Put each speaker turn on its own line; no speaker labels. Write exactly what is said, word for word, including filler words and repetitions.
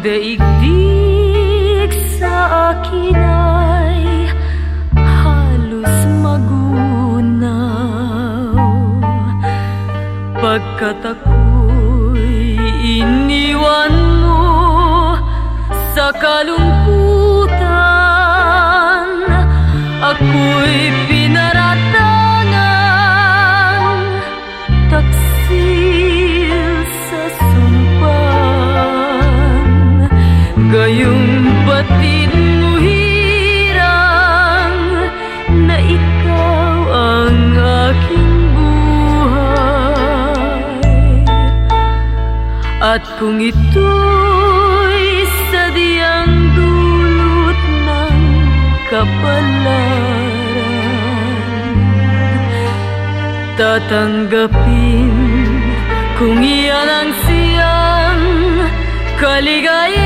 daigdig sa akin ay halos magunaw, pagkat ako'y iniwan mo sa kalungkutan. Ako'y pinaratangang taksil sa sumpan, gayong batid mo hirang na ikaw ang aking buhay. At kung ito'y sadyang dulot ng kapalaran, tatanggapin kung iyan ang siyang kaligaya.